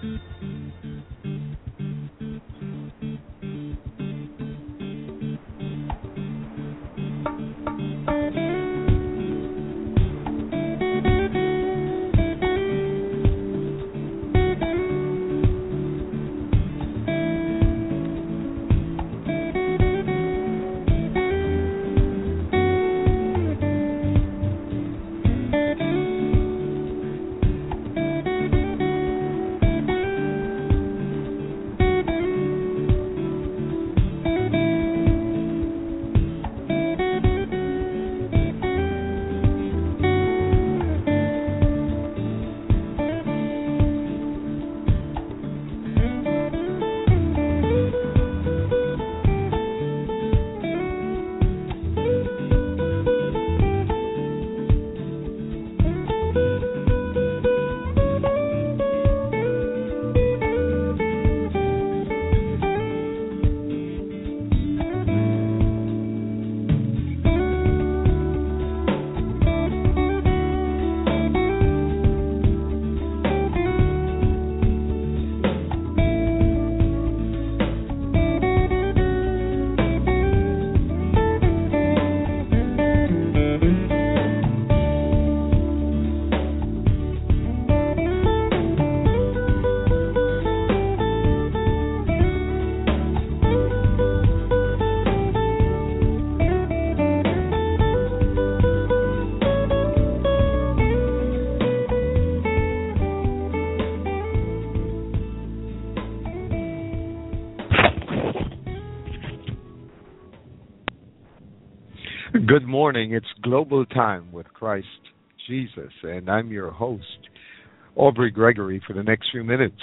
Good morning. It's Global Time with Christ Jesus, and I'm your host, Aubrey Gregory, for the next few minutes.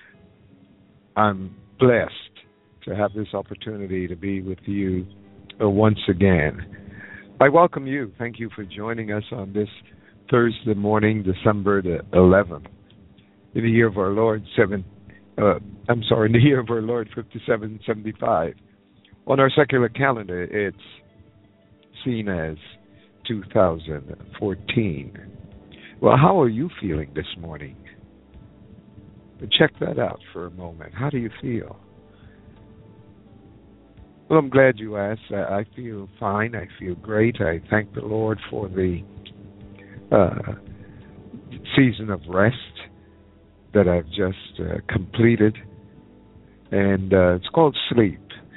I'm blessed to have this opportunity to be with you once again. I welcome you. Thank you for joining us on this Thursday morning, December the 11th, in the year of our Lord, in the year of our Lord 5775. On our secular calendar, it's seen as 2014. Well, how are you feeling this morning? Check that out for a moment. How do you feel? Well, I'm glad you asked. I feel fine. I feel great. I thank the Lord for the season of rest that I've just completed. And it's called sleep.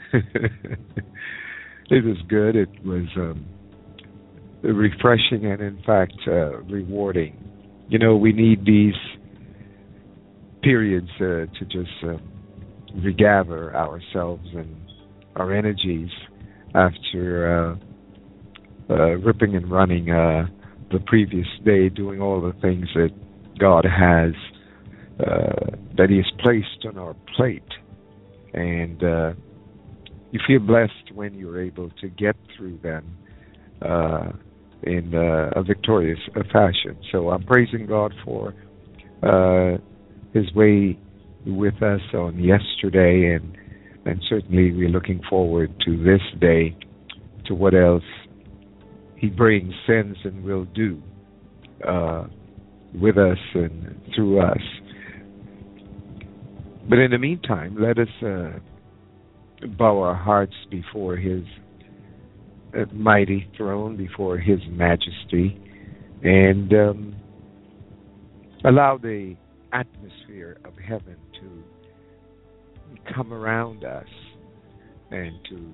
It was good. It was refreshing and, in fact, rewarding. You know, we need these periods to just regather ourselves and our energies after ripping and running the previous day, doing all the things that God has, that He has placed on our plate. And you feel blessed when you're able to get through them in a victorious fashion. So I'm praising God for His way with us on yesterday, and certainly we're looking forward to this day, to what else He brings, sends, and will do with us and through us. But in the meantime, let us bow our hearts before His mighty throne, before His majesty, and allow the atmosphere of heaven to come around us and to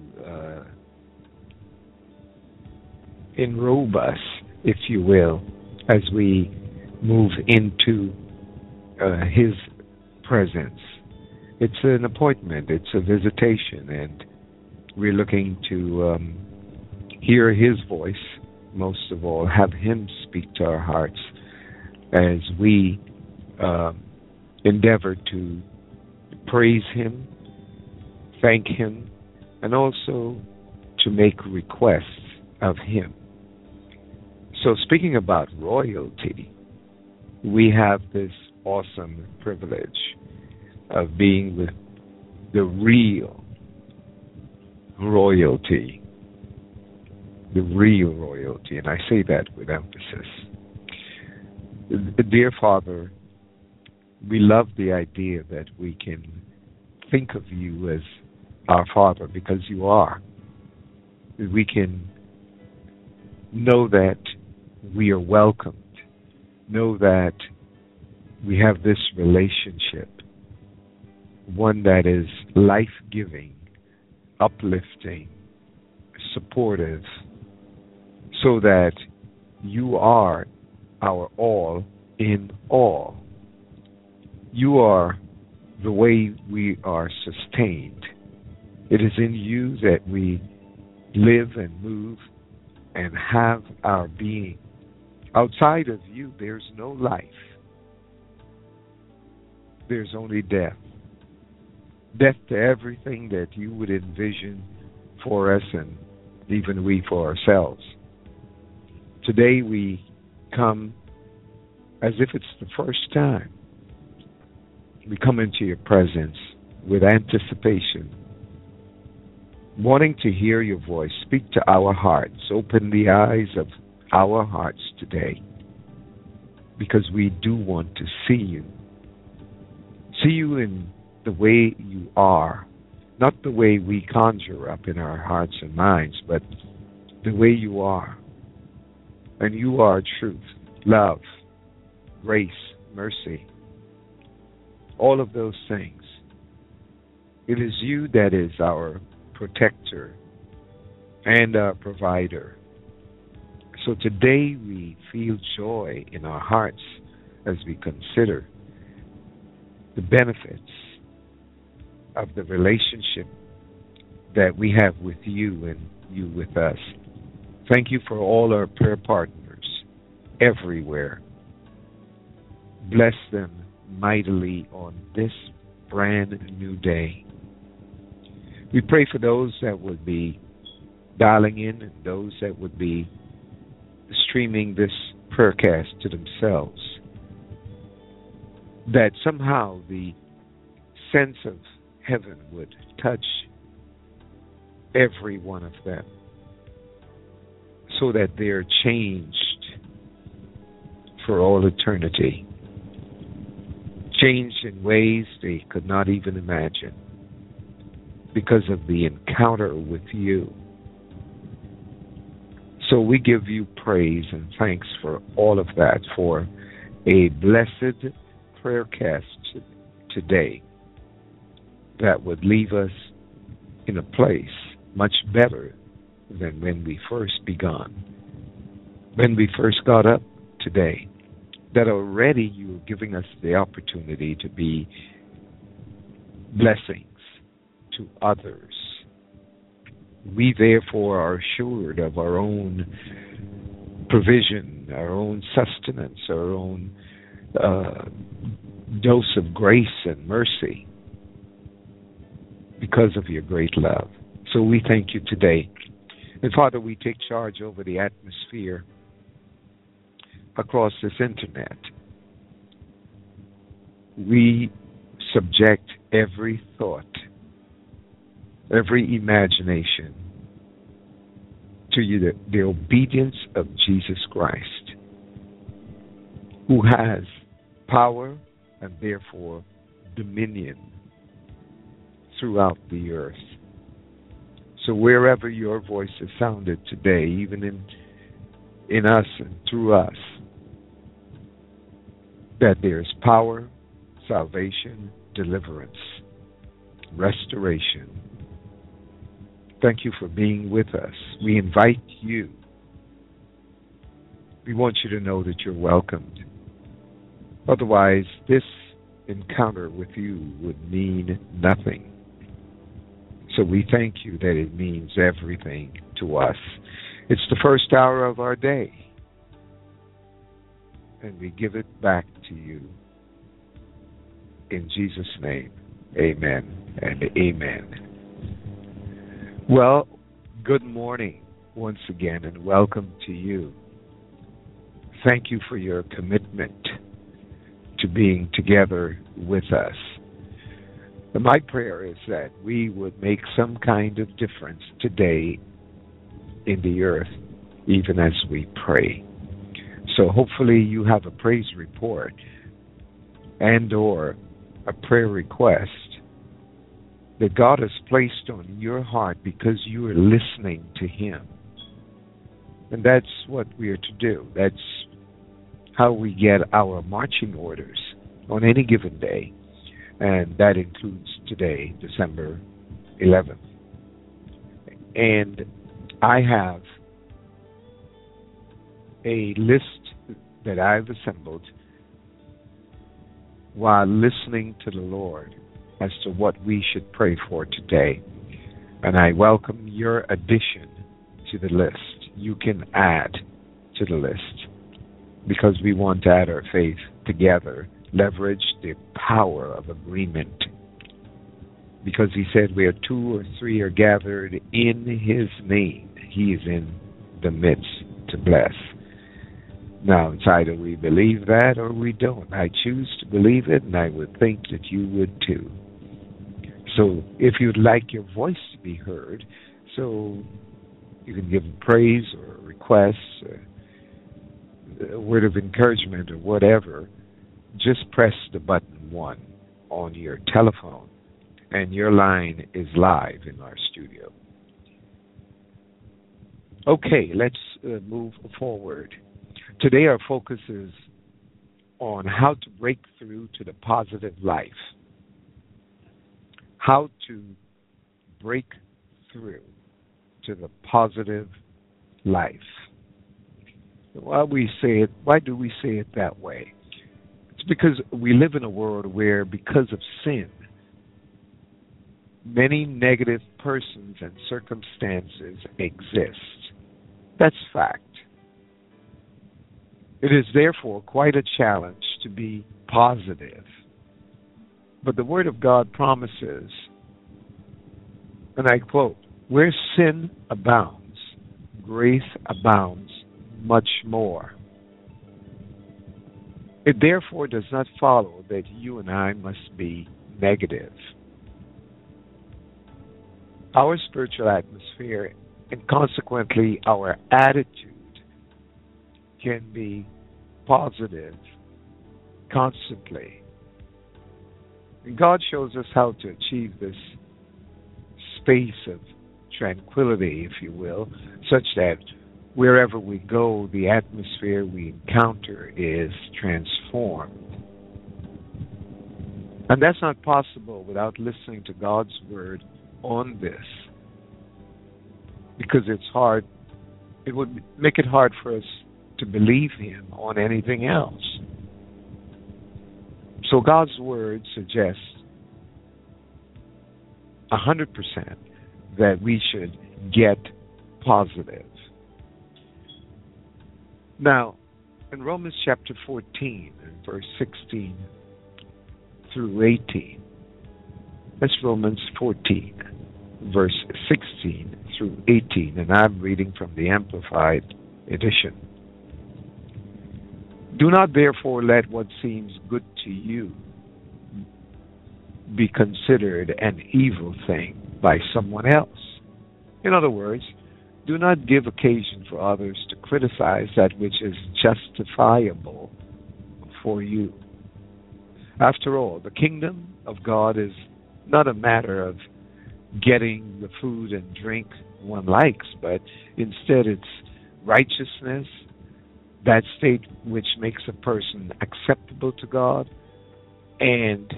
enrobe us, if you will, as we move into His presence. It's an appointment, it's a visitation, and we're looking to hear His voice, most of all, have Him speak to our hearts as we endeavor to praise Him, thank Him, and also to make requests of Him. So speaking about royalty, we have this awesome privilege of being with the real royalty. The real royalty, and I say that with emphasis. Dear Father, We love the idea that we can think of you as our Father because you are. We can know that we are welcomed, know that we have this relationship, one that is life-giving, uplifting, supportive, so that you are our all in all. You are the way we are sustained. It is in you that we live and move and have our being. Outside of you, there's no life. There's only death. Death to everything that you would envision for us and even we for ourselves. Today we come as if it's the first time. We come into your presence with anticipation, wanting to hear your voice. Speak to our hearts. Open the eyes of our hearts today, because we do want to see you. See you in the way you are, not the way we conjure up in our hearts and minds, but the way you are. And you are truth, love, grace, mercy, all of those things. It is you that is our protector and our provider. So today we feel joy in our hearts as we consider the benefits of the relationship that we have with you and you with us. Thank you for all our prayer partners everywhere. Bless them mightily on this brand new day. We pray for those that would be dialing in and those that would be streaming this prayercast to themselves, that somehow the sense of heaven would touch every one of them so that they're changed for all eternity, changed in ways they could not even imagine because of the encounter with you. So we give you praise and thanks for all of that, for a blessed prayercast today that would leave us in a place much better than when we first began, when we first got up today, that already you are giving us the opportunity to be blessings to others. We therefore are assured of our own provision, our own sustenance, our own dose of grace and mercy because of your great love. So we thank you today. And Father, we take charge over the atmosphere across this internet. We subject every thought, every imagination to you, the obedience of Jesus Christ, who has power and therefore dominion throughout the earth. So wherever your voice is sounded today, even in us and through us, that there's power, salvation, deliverance, restoration. Thank you for being with us. We invite you. We want you to know that you're welcomed. Otherwise, this encounter with you would mean nothing. So we thank you that it means everything to us. It's the first hour of our day, and we give it back to you. In Jesus' name, amen and amen. Well, good morning once again, and welcome to you. Thank you for your commitment to being together with us. And my prayer is that we would make some kind of difference today in the earth, even as we pray. So hopefully you have a praise report and or a prayer request that God has placed on your heart because you are listening to Him. And that's what we are to do. That's how we get our marching orders on any given day. And that includes today, December 11th. And I have a list that I've assembled while listening to the Lord as to what we should pray for today. And I welcome your addition to the list. You can add to the list because we want to add our faith together, leverage the power of agreement. Because He said where 2 or 3 are gathered in His name, He is in the midst to bless. Now, it's either we believe that or we don't. I choose to believe it, and I would think that you would too. So if you'd like your voice to be heard, so you can give praise or requests, or a word of encouragement or whatever, just press the button 1 on your telephone, and your line is live in our studio. Okay, let's move forward. Today our focus is on how to break through to the positive life. How to break through to the positive life. Why do we say it that way? It's because we live in a world where, because of sin, many negative persons and circumstances exist. That's fact. It is therefore quite a challenge to be positive. But the Word of God promises, and I quote, "Where sin abounds, grace abounds much more." It therefore does not follow that you and I must be negative. Our spiritual atmosphere, and consequently our attitude, can be positive constantly. And God shows us how to achieve this space of tranquility, if you will, such that wherever we go, the atmosphere we encounter is transformed. And that's not possible without listening to God's Word on this, because it's hard. It would make it hard for us to believe Him on anything else. So God's Word suggests 100% that we should get positive. Now, in Romans chapter 14, verse 16 through 18, that's Romans 14, verse 16 through 18, and I'm reading from the Amplified Edition. "Do not therefore let what seems good to you be considered an evil thing by someone else." In other words, do not give occasion for others to criticize that which is justifiable for you. After all, the kingdom of God is not a matter of getting the food and drink one likes, but instead it's righteousness, that state which makes a person acceptable to God, and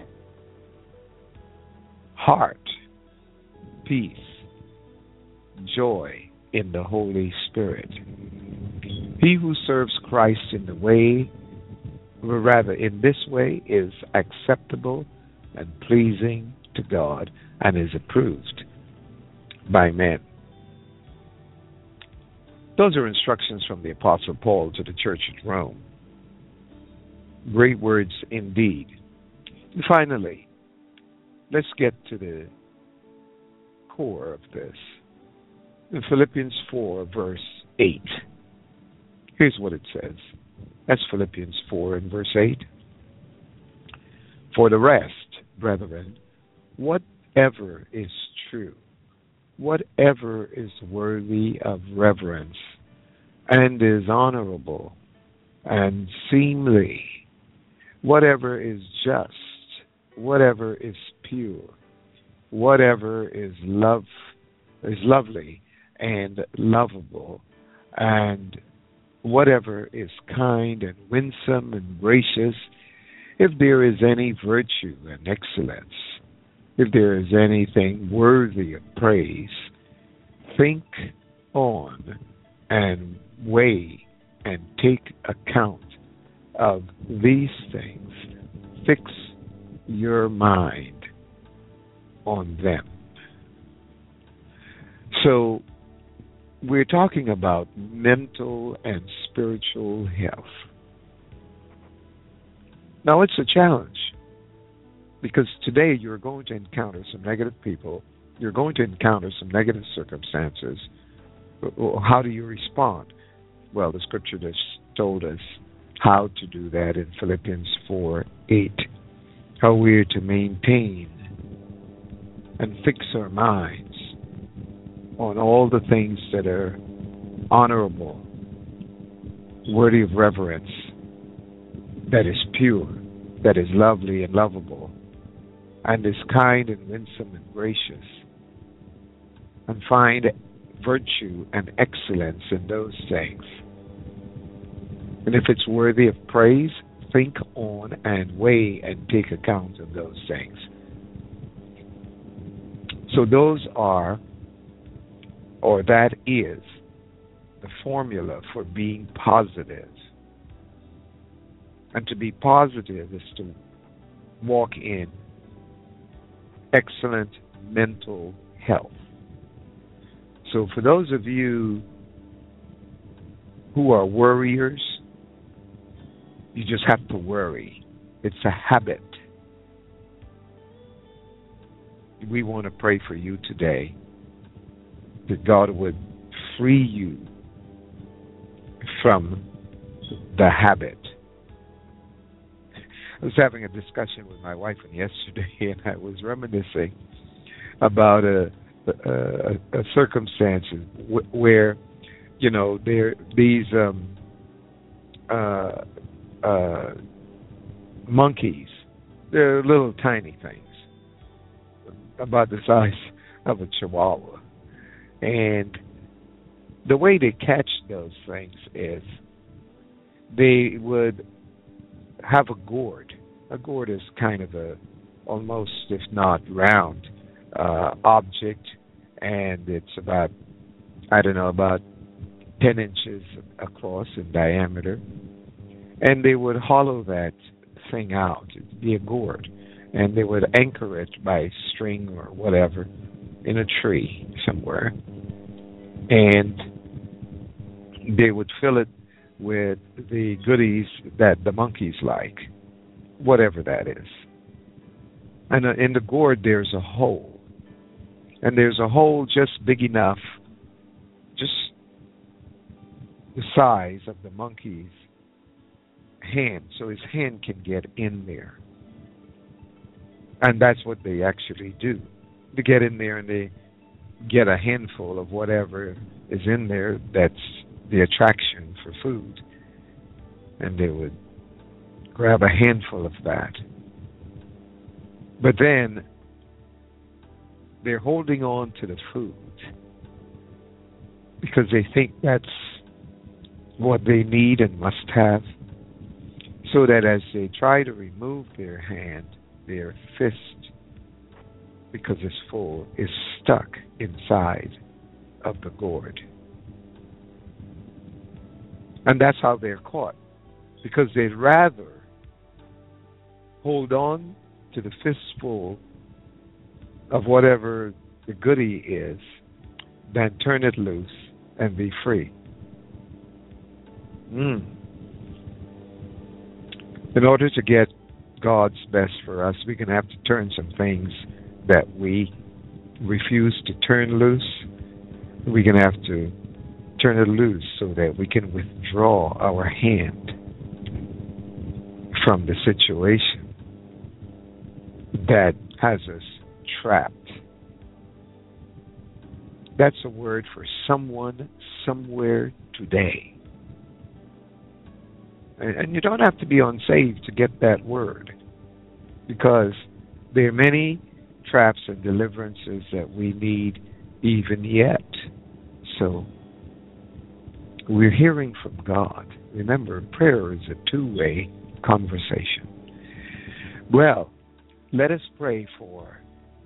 heart, peace, joy in the Holy Spirit. He who serves Christ in this way is acceptable and pleasing to God and is approved by men. Those are instructions from the Apostle Paul to the church at Rome. Great words indeed. And finally, let's get to the core of this. In Philippians 4, verse 8, here's what it says. That's Philippians 4 and verse 8. "For the rest, brethren, whatever is true, whatever is worthy of reverence, and is honorable and seemly, whatever is just, whatever is pure, whatever is lovely and lovable, and whatever is kind and winsome and gracious, if there is any virtue and excellence, if there is anything worthy of praise, think on and weigh and take account of these things. Fix your mind on them. So, we're talking about mental and spiritual health. Now, it's a challenge because today you're going to encounter some negative people, you're going to encounter some negative circumstances. How do you respond? Well, the scripture just told us how to do that in Philippians 4:8. How we're to maintain and fix our minds on all the things that are honorable, worthy of reverence, that is pure, that is lovely and lovable, and is kind and winsome and gracious, and find virtue and excellence in those things. And if it's worthy of praise, think on and weigh and take account of those things. So those are, or that is, the formula for being positive. And to be positive is to walk in excellent mental health. So for those of you who are worriers, you just have to worry. It's a habit. We want to pray for you today that God would free you from the habit. I was having a discussion with my wife yesterday, and I was reminiscing about a circumstance where, you know, there these monkeys. They're little tiny things, about the size of a chihuahua. And the way they catch those things is they would have a gourd. A gourd is kind of a almost, if not round, object, and it's about 10 inches across in diameter. And they would hollow that thing out. It'd be a gourd. And they would anchor it by string or whatever in a tree somewhere. And they would fill it with the goodies that the monkeys like, whatever that is. And in the gourd, there's a hole. And there's a hole just big enough, just the size of the monkey's hand, so his hand can get in there. And that's what they actually do. They get in there and they get a handful of whatever is in there that's the attraction for food. And they would grab a handful of that. But then they're holding on to the food because they think that's what they need and must have. So that as they try to remove their hand, their fist, because it's full, is stuck inside of the gourd. And that's how they're caught. Because they'd rather hold on to the fistful of whatever the goodie is than turn it loose and be free. In order to get God's best for us, we're going to have to turn some things that we refuse to turn loose. We're going to have to turn it loose so that we can withdraw our hand from the situation that has us trapped. That's a word for someone, somewhere today. And you don't have to be unsaved to get that word, because there are many traps and deliverances that we need even yet. So we're hearing from God. Remember, prayer is a two-way conversation. Well, let us pray for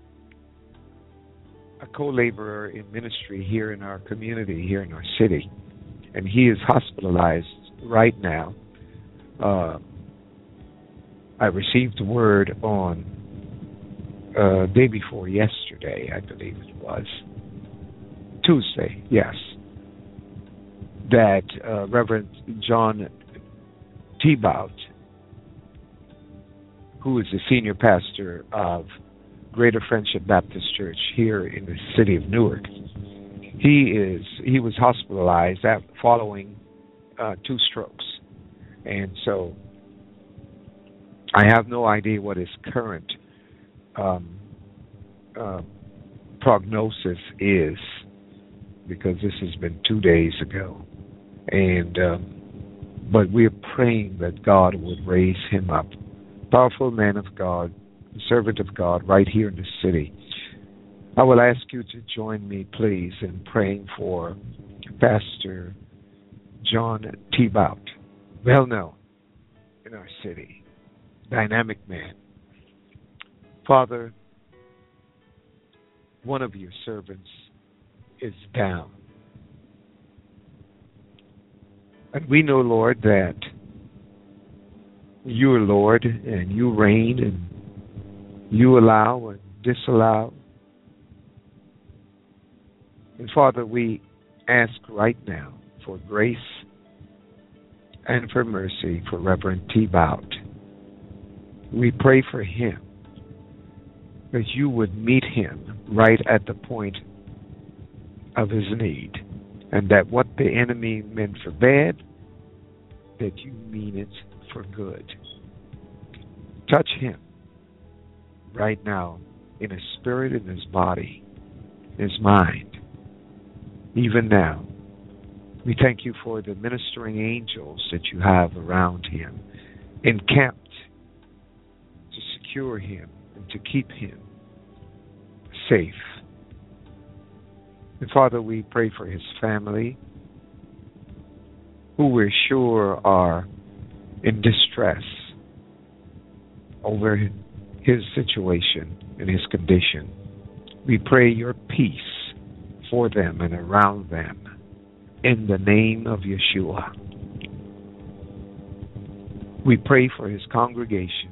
a co-laborer in ministry here in our community, here in our city, and he is hospitalized right now. I received word on day before yesterday, I believe it was, Tuesday, yes, that Reverend John Thibaut, who is the senior pastor of Greater Friendship Baptist Church here in the city of Newark, he was hospitalized following 2 strokes. And so I have no idea what his current prognosis is, because this has been 2 days ago. And but we're praying that God would raise him up. Powerful man of God, servant of God, right here in the city. I will ask you to join me, please, in praying for Pastor John Thibaut, well known in our city, dynamic man. Father, one of your servants is down. And we know, Lord, that you are Lord, and you reign, and you allow and disallow. And Father, we ask right now for grace and for mercy for Reverend Thibaut. We pray for him, that you would meet him right at the point of his need, and that what the enemy meant for bad, that you mean it for good. Touch him right now in his spirit, in his body, his mind, even now. We thank you for the ministering angels that you have around him, encamped to secure him and to keep him safe. And Father, we pray for his family, who we're sure are in distress over his situation and his condition. We pray your peace for them and around them in the name of Yeshua. We pray for his congregation,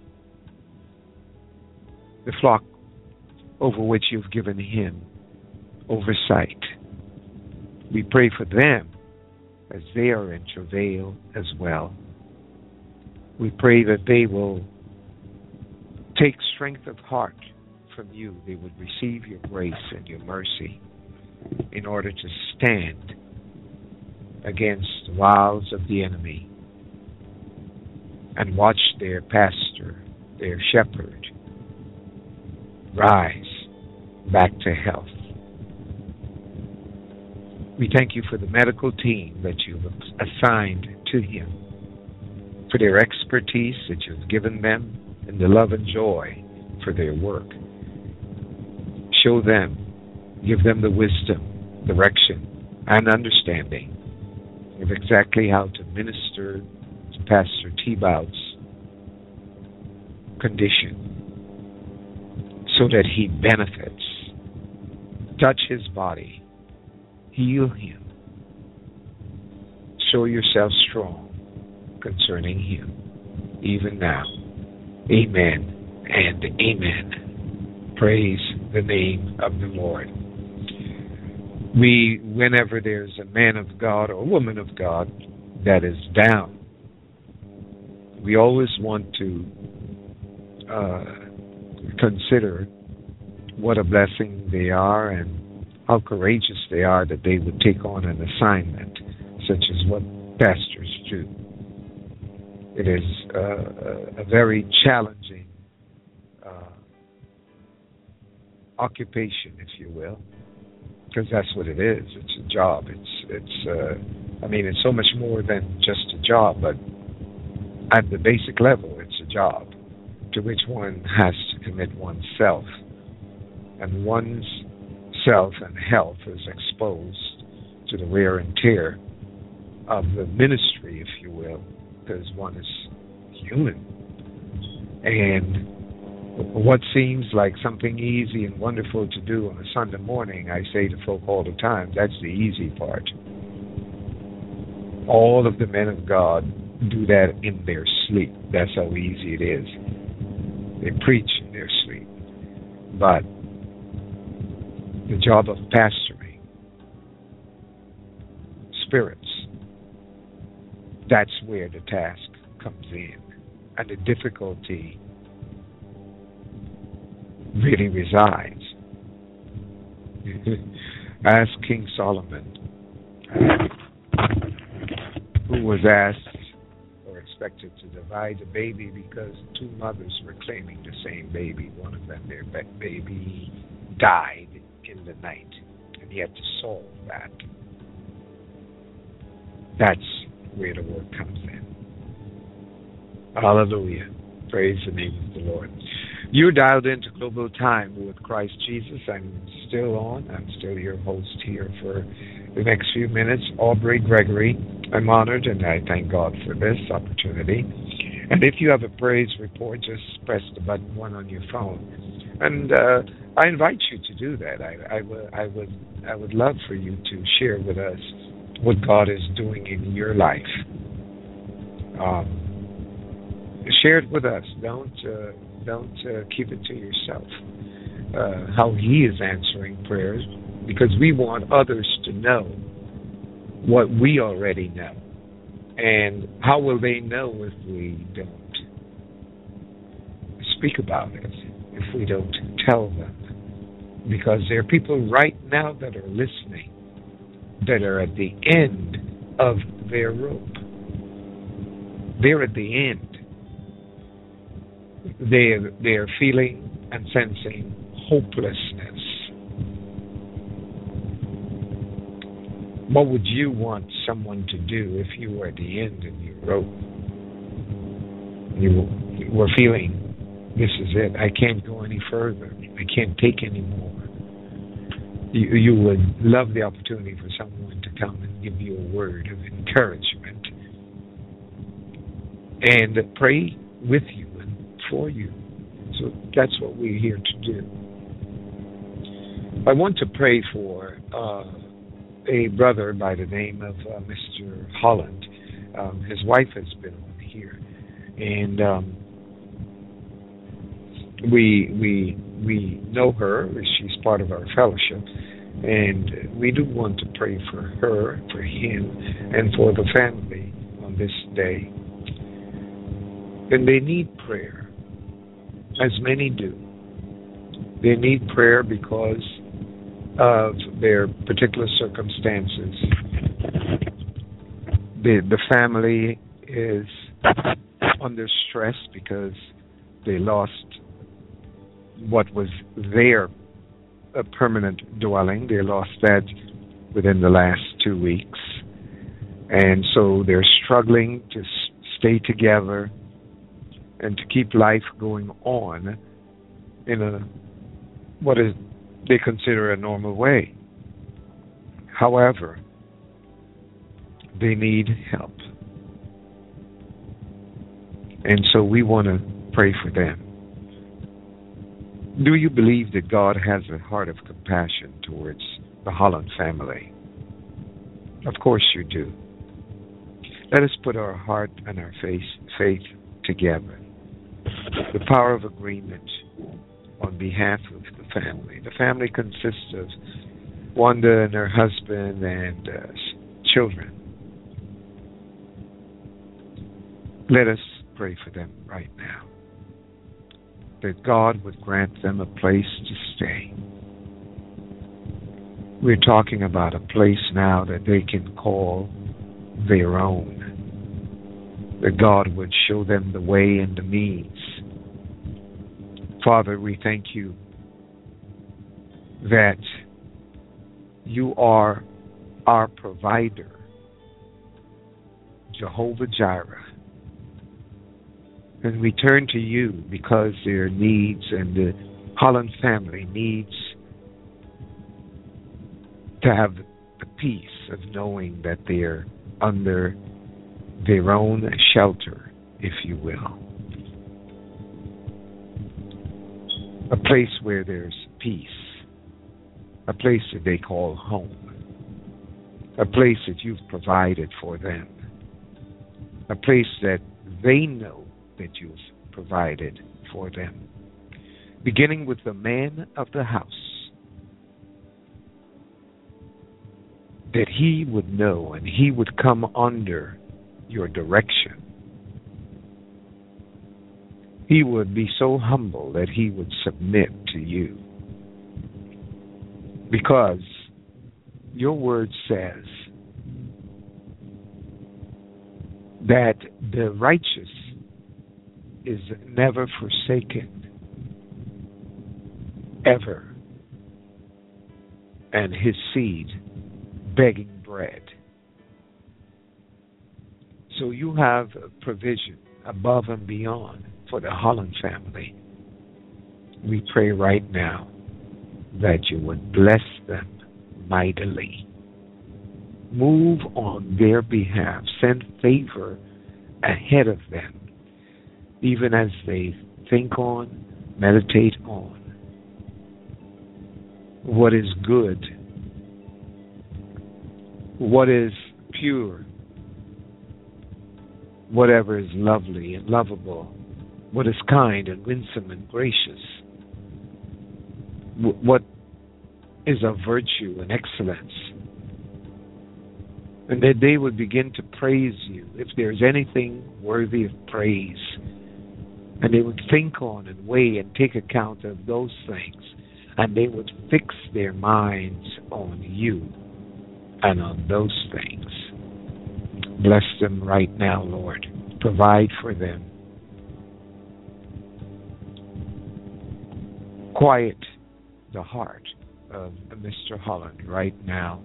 the flock over which you've given him oversight. We pray for them as they are in travail as well. We pray that they will take strength of heart from you. They would receive your grace and your mercy in order to stand against the wiles of the enemy and watch their pastor, their shepherd, rise back to health. We thank you for the medical team that you've assigned to him, for their expertise that you've given them, and the love and joy for their work. Show them, give them the wisdom, direction, and understanding of exactly how to minister to Pastor Thibaut's condition so that he benefits. Touch his body. Heal him. Show yourself strong concerning him, even now. Amen and amen. Praise the name of the Lord. Whenever there's a man of God or a woman of God that is down, we always want to consider what a blessing they are and how courageous they are that they would take on an assignment such as what pastors do. It is a very challenging occupation, if you will, because that's what it is. It's a job. It's so much more than just a job, but At the basic level, it's a job to which one has to commit oneself. And one's self and health is exposed to the wear and tear of the ministry, if you will, because one is human. And what seems like something easy and wonderful to do on a Sunday morning, I say to folk all the time, that's the easy part. All of the men of God do that in their sleep. That's how easy it is. They preach in their sleep. But the job of pastoring spirits, that's where the task comes in. And the difficulty really resides. Ask King Solomon, who was asked or expected to divide a baby because two mothers were claiming the same baby. One of them, their baby, died in the night, and he had to solve that. That's where the work comes in. Hallelujah. Praise the name of the Lord. You're dialed into Global Time with Christ Jesus. I'm still on. I'm still your host here for the next few minutes, Aubrey Gregory. I'm honored and I thank God for this opportunity. And if you have a praise report, just press the button 1 on your phone. And I invite you to do that. I would love for you to share with us what God is doing in your life. Share it with us. Don't keep it to yourself. How He is answering prayers, because we want others to know what we already know. And how will they know if we don't speak about it, if we don't tell them? Because there are people right now that are listening that are at the end of their rope. They're at the end. They are feeling and sensing hopelessness. What would you want someone to do if you were at the end of your rope? You were feeling, this is it. I can't go any further. I can't take any more. You would love the opportunity for someone to come and give you a word of encouragement and pray with you and for you. So that's what we're here to do. I want to pray for a brother by the name of Mr. Holland. His wife has been on here, and we know her. She's part of our fellowship, and we do want to pray for her, for him, and for the family on this day. And they need prayer, as many do. They need prayer because of their particular circumstances. The family is under stress because they lost what was their permanent dwelling. They lost that within the last 2 weeks. And so they're struggling to stay together and to keep life going on in what they consider a normal way. However, they need help. And so we want to pray for them. Do you believe that God has a heart of compassion towards the Holland family? Of course you do. Let us put our heart and our faith together. The power of agreement on behalf of the family. The family consists of Wanda and her husband and children. Let us pray for them right now, that God would grant them a place to stay. We're talking about a place now that they can call their own, that God would show them the way and the means. Father, we thank you that you are our provider, Jehovah Jireh. And we turn to you because their needs and the Holland family needs to have the peace of knowing that they're under their own shelter, if you will. A place where there's peace. A place that they call home. A place that you've provided for them. A place that they know that you've provided for them. Beginning with the man of the house. That he would know and he would come under your direction. He would be so humble that he would submit to you. Because your word says that the righteous is never forsaken, ever, and his seed begging bread. So you have provision above and beyond for the Holland family. We pray right now that you would bless them mightily. Move on their behalf. Send favor ahead of them, even as they think on, meditate on what is good, what is pure, whatever is lovely and lovable, what is kind and winsome and gracious, what is of virtue and excellence. And that they would begin to praise you if there's anything worthy of praise. And they would think on and weigh and take account of those things. And they would fix their minds on you and on those things. Bless them right now, Lord. Provide for them. Quiet the heart of Mr. Holland right now.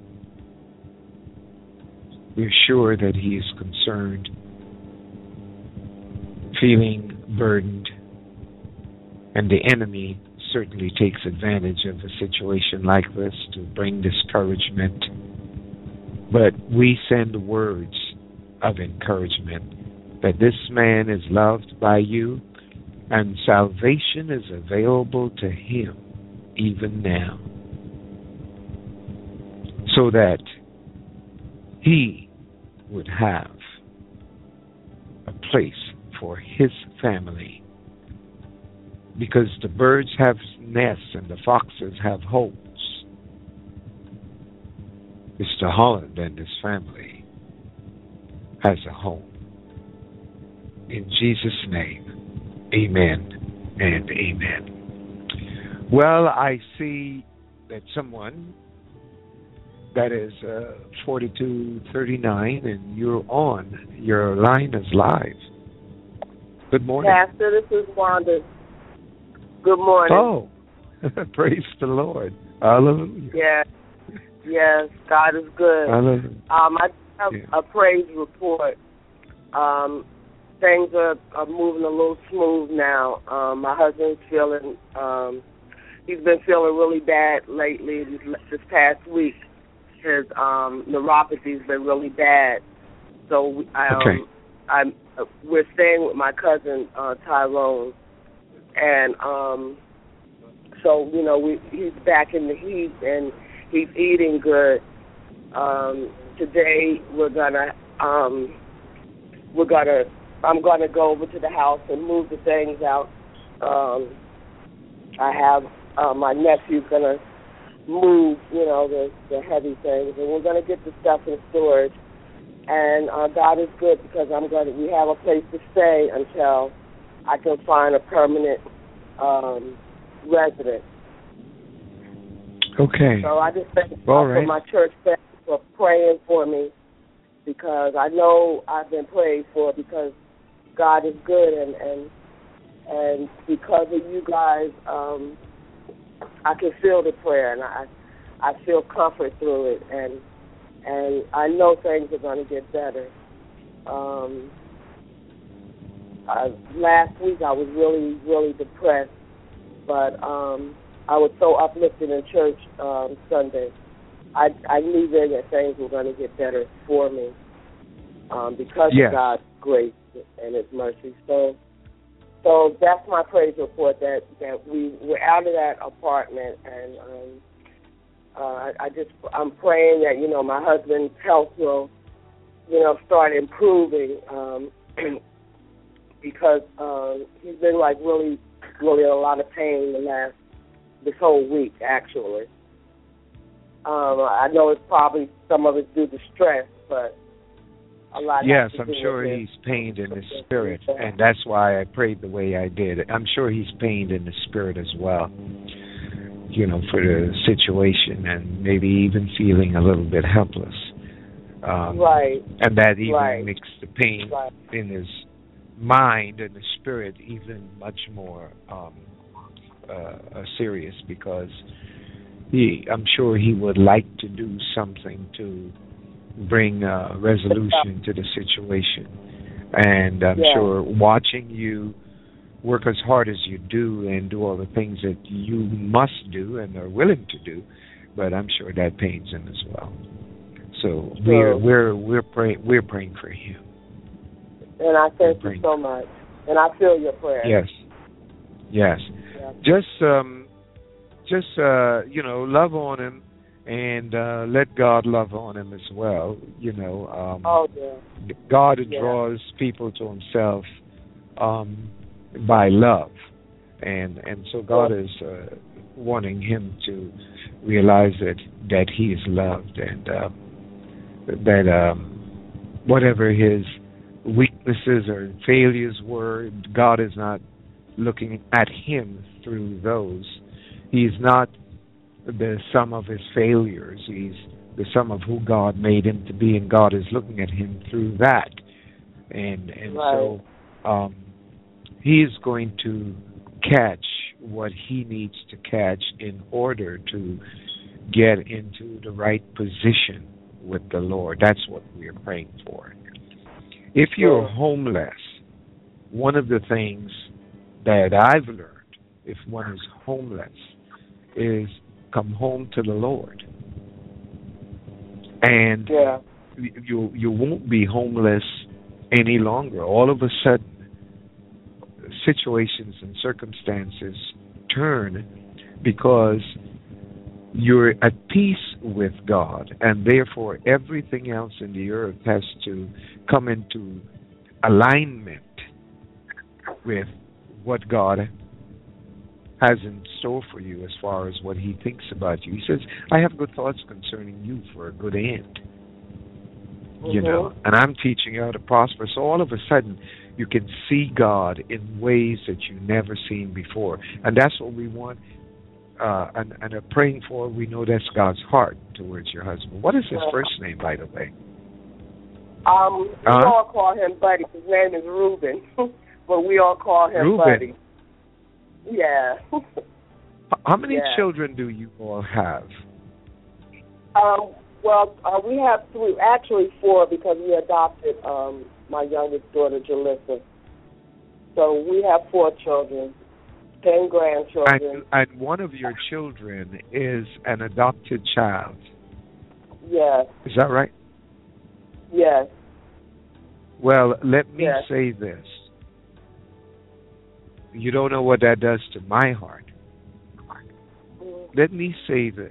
We're sure that he is concerned, feeling burdened, and the enemy certainly takes advantage of a situation like this to bring discouragement. But we send words of encouragement that this man is loved by you and salvation is available to him even now, so that he would have a place for his family. Because the birds have nests and the foxes have holes. Mr. Holland and his family has a home. In Jesus' name, amen and amen. Well, I see that someone that is 4239, and you're on. Your line is live. Good morning. Pastor, this is Wanda. Good morning. Oh, praise the Lord. Hallelujah. Yes, God is good. Hallelujah. I have a praise report. Things are moving a little smooth now. My husband's feeling, he's been feeling really bad lately this past week. His neuropathy's been really bad, so we're staying with my cousin Tyrone, and so he's back in the heat and he's eating good. Today I'm gonna go over to the house and move the things out. I have my nephew's gonna move, the heavy things, and we're going to get the stuff in storage. And God is good because we have a place to stay until I can find a permanent residence. Okay. So I just thank God for my church family for praying for me, because I know I've been prayed for, because God is good, and because of you guys, I can feel the prayer, and I feel comfort through it, and I know things are going to get better. last week I was really, really depressed, but I was so uplifted in church Sunday. I knew then that things were going to get better for me because of God's grace and His mercy. So that's my praise report, that we were out of that apartment, and I'm praying that, you know, my husband's health will, you know, start improving because he's been like really, really in a lot of pain this whole week, actually. I know it's probably some of it's due to stress, but a lot. Yes, I'm sure he's pained in the spirit, and that's why I prayed the way I did. I'm sure he's pained in the spirit as well, you know, for the situation, and maybe even feeling a little bit helpless. Right. And that even makes the pain in his mind and the spirit even much more serious, because I'm sure he would like to do something to bring resolution to the situation. And I'm sure watching you work as hard as you do and do all the things that you must do and are willing to do, but I'm sure that pains him as well. So we're praying for you. And I thank you so much. And I feel your prayer. Yes. Yeah. Just you know, love on him, and let God love on him as well. You know, God draws people to Himself by love, and so God is wanting him to realize that he is loved, and that whatever his weaknesses or failures were, God is not looking at him through those. He's not the sum of his failures. He's the sum of who God made him to be, and God is looking at him through that. And so he's going to catch what he needs to catch in order to get into the right position with the Lord. That's what we are praying for. If you're homeless, one of the things that I've learned, if one is homeless, is come home to the Lord. And you won't be homeless any longer. All of a sudden, situations and circumstances turn because you're at peace with God, and therefore everything else in the earth has to come into alignment with what God has in store for you as far as what He thinks about you. He says, I have good thoughts concerning you for a good end. You know, and I'm teaching you how to prosper. So all of a sudden, you can see God in ways that you've never seen before. And that's what we want and are praying for. We know that's God's heart towards your husband. What is his first name, by the way? We all call him Buddy. His name is Reuben, but we all call him Reuben. Buddy. Yeah. How many children do you all have? We have actually four, because we adopted my youngest daughter, Jalissa. So we have 4 children, 10 grandchildren. And one of your children is an adopted child. Yes. Is that right? Yes. Well, let me say this. You don't know what that does to my heart. Let me say this.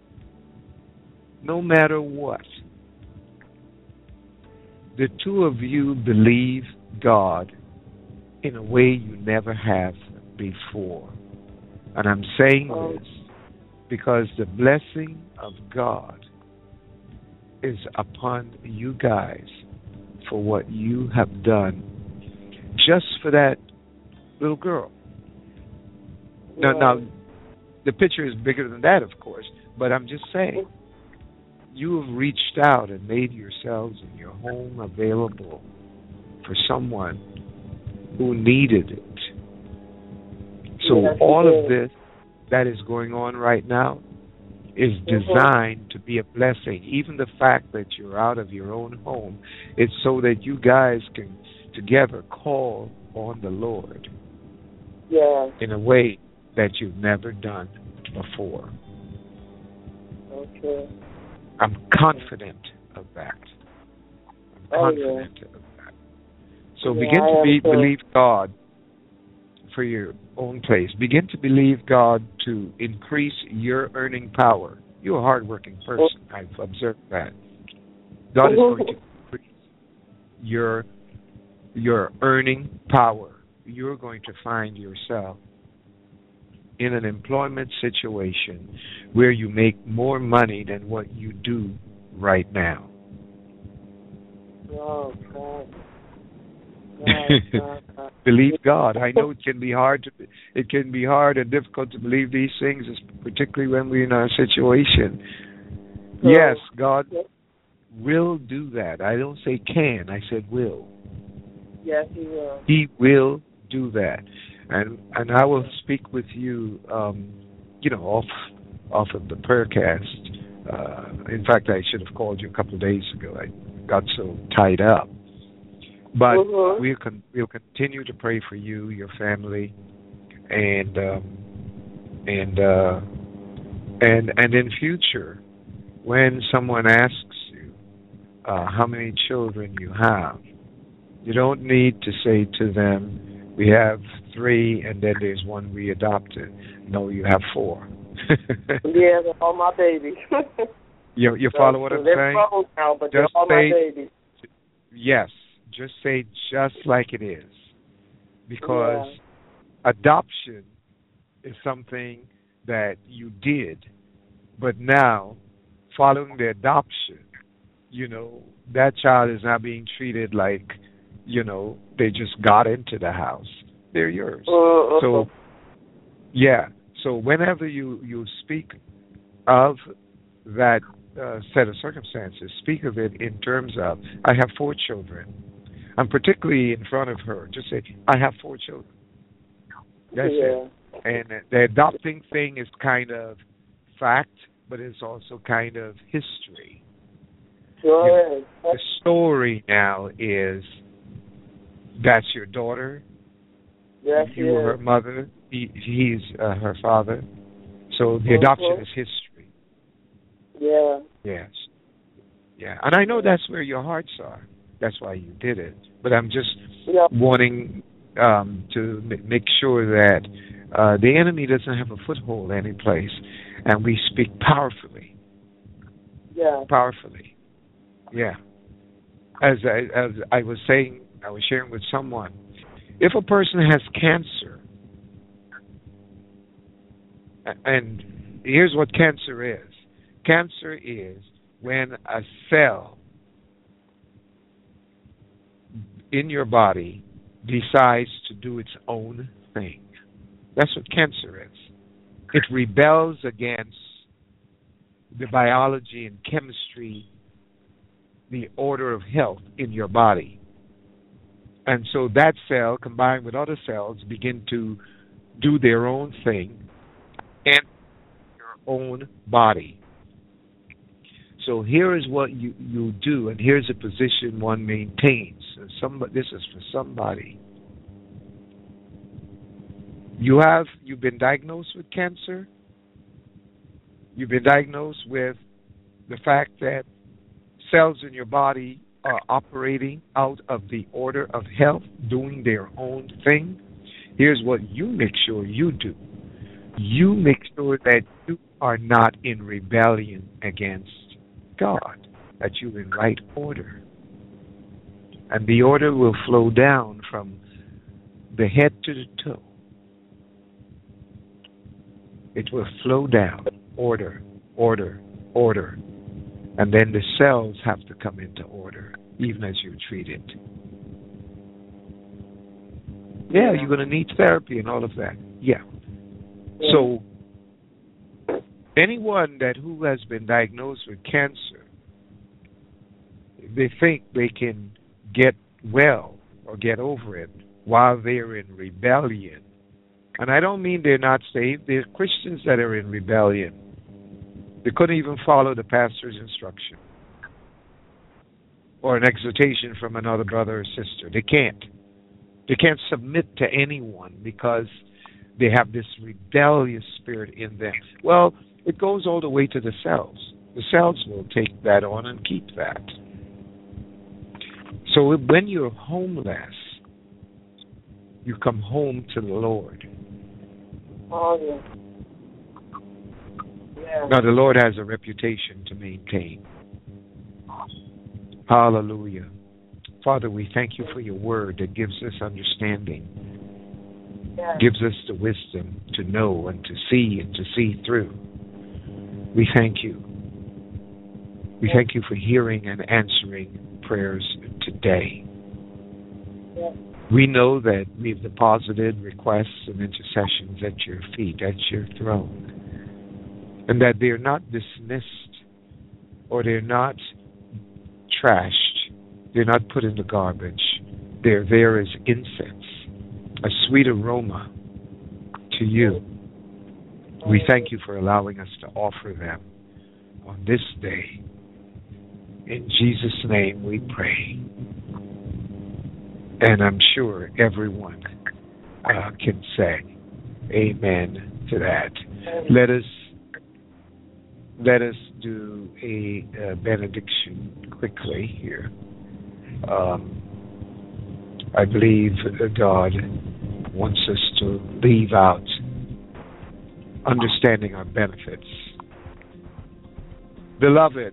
No matter what, the two of you believe God in a way you never have before. And I'm saying this because the blessing of God is upon you guys for what you have done just for that little girl. Now, the picture is bigger than that, of course, but I'm just saying, you have reached out and made yourselves and your home available for someone who needed it. So all of this that is going on right now is designed to be a blessing. Even the fact that you're out of your own home, it's so that you guys can together call on the Lord Yeah. in a way that you've never done before. Okay. I'm confident of that. I'm confident of that. So begin to believe God for your own place. Begin to believe God to increase your earning power. You're a hardworking person. I've observed that. God is going to increase your earning power. You're going to find yourself in an employment situation where you make more money than what you do right now. Oh, God. Believe God. I know it can be hard and difficult to believe these things, particularly when we're in our situation. Yes, God will do that. I don't say can, I said will. Yes, He will. He will do that. And I will speak with you, off of the Prayercast. In fact, I should have called you a couple of days ago. I got so tied up. But we'll continue to pray for you, your family, and in future, when someone asks you how many children you have, you don't need to say to them, "We have 3, and then there's one we adopted." No, you have 4. Yeah, they're all my babies. You follow what I'm saying? They're grown now, but they're all my babies. Yes. Just say just like it is. Because adoption is something that you did, but now, following the adoption, that child is now being treated like, they just got into the house. They're yours. So, yeah. So whenever you speak of that set of circumstances, speak of it in terms of, I have 4 children. I'm particularly in front of her. Just say, I have 4 children. That's it. And the adopting thing is kind of fact, but it's also kind of history. Sure. The story now is that's your daughter. Yes, you were her mother. He's her father. So the adoption is history. Yeah. Yes. Yeah. And I know that's where your hearts are. That's why you did it. But I'm just wanting to make sure that the enemy doesn't have a foothold any place, and we speak powerfully. Yeah. Powerfully. Yeah. As I was saying, I was sharing with someone, if a person has cancer, and here's what cancer is. Cancer is when a cell in your body decides to do its own thing. That's what cancer is. It rebels against the biology and chemistry, the order of health in your body. And so that cell, combined with other cells, begin to do their own thing and your own body. So here is what you do, and here's a position one maintains. This is for somebody. You've been diagnosed with cancer. You've been diagnosed with the fact that cells in your body are operating out of the order of health, doing their own thing. Here's what you make sure you do. You make sure that you are not in rebellion against God, that you're in right order. And the order will flow down from the head to the toe. It will flow down, order, order, order. And then the cells have to come into order, even as you treat it. Yeah, you're going to need therapy and all of that. Yeah. So anyone who has been diagnosed with cancer, they think they can get well or get over it while they're in rebellion. And I don't mean they're not saved. There are Christians that are in rebellion. They couldn't even follow the pastor's instruction or an exhortation from another brother or sister. They can't. They can't submit to anyone because they have this rebellious spirit in them. Well, it goes all the way to the cells. The cells will take that on and keep that. So when you're homeless, you come home to the Lord. Oh, yeah. Yeah. Now, the Lord has a reputation to maintain. Hallelujah. Father, we thank you for your word that gives us understanding, gives us the wisdom to know and to see through. We thank you. We thank you for hearing and answering prayers today. We know that we've deposited requests and intercessions at your feet, at your throne, and that they're not dismissed or they're not trashed. They're not put in the garbage. They're there as incense, a sweet aroma to you. We thank you for allowing us to offer them on this day. In Jesus' name we pray. And I'm sure everyone can say amen to that. Let us do a benediction quickly here. I believe God wants us to leave out understanding our benefits. Beloved,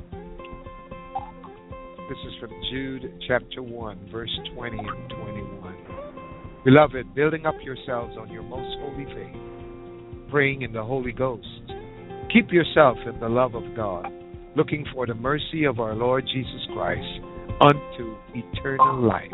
this is from Jude chapter 1, verse 20 and 21. Beloved, building up yourselves on your most holy faith, praying in the Holy Ghost. Keep yourself in the love of God, looking for the mercy of our Lord Jesus Christ unto eternal life.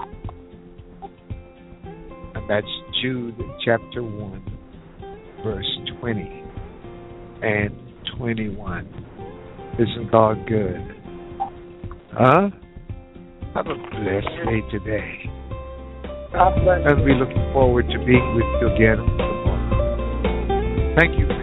And that's Jude chapter 1, verse 20 and 21. Isn't God good? Huh? Have a blessed day today. And we're looking forward to being with you again tomorrow. Thank you.